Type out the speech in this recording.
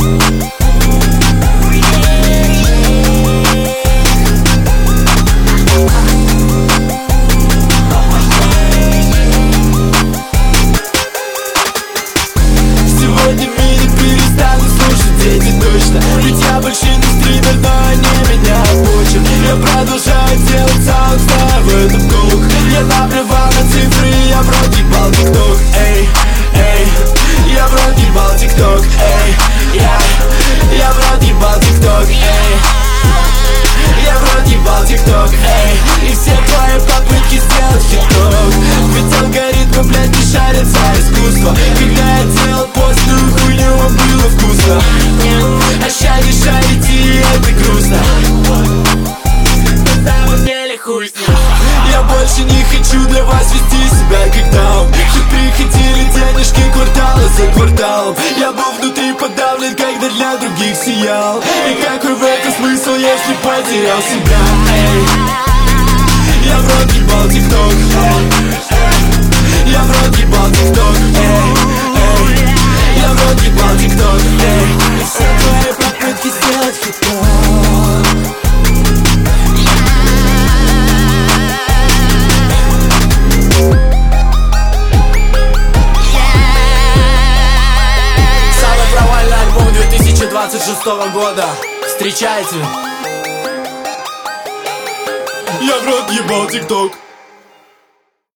Сегодня меня перестанут слушать дети точно. Ведь я больше не стример, но они меня почат. Я продолжаю делать саунд, знаю в этом толк. Я наплевал на цифры, я в рот ебал тикток. Эй, эй, я в рот ебал тикток. Эй, я в рот ебал тикток. Эй, я в рот ебал тикток. Эй, и все твои попытки сделать хиток. Ведь алгоритмы, блядь, не шарят за искусство. Когда я делал постную хуйню, было вкусно. А ща не шарите, и это грустно. На самом деле хуй с ним. Я больше не хочу для вас вести себя как даун. Чтоб приходили денежки квартала за кварталом. Я был внутри подавлен, когда для других сиял. И какой в этом смысл, если потерял себя? Эй, я в рот ебал тикток. Я в рот ебал тикток. Я в рот ебал тикток. И все твои попытки сделать хиток. Самый провальный альбом 2026 года. Встречайте. Я в рот ебал тикток.